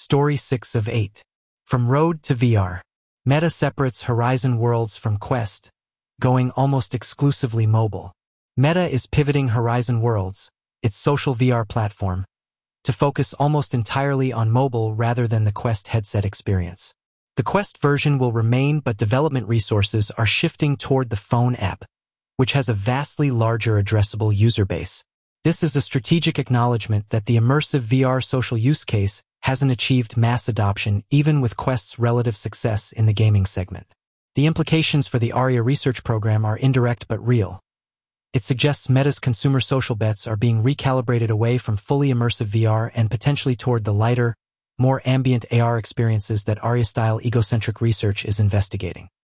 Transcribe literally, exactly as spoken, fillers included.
Story six of eight. From Road to V R. Meta separates Horizon Worlds from Quest, going almost exclusively mobile. Meta is pivoting Horizon Worlds, its social V R platform, to focus almost entirely on mobile rather than the Quest headset experience. The Quest version will remain, but development resources are shifting toward the phone app, which has a vastly larger addressable user base. This is a strategic acknowledgement that the immersive V R social use case hasn't achieved mass adoption even with Quest's relative success in the gaming segment. The implications for the Aria research program are indirect but real. It suggests Meta's consumer social bets are being recalibrated away from fully immersive V R and potentially toward the lighter, more ambient A R experiences that Aria-style egocentric research is investigating.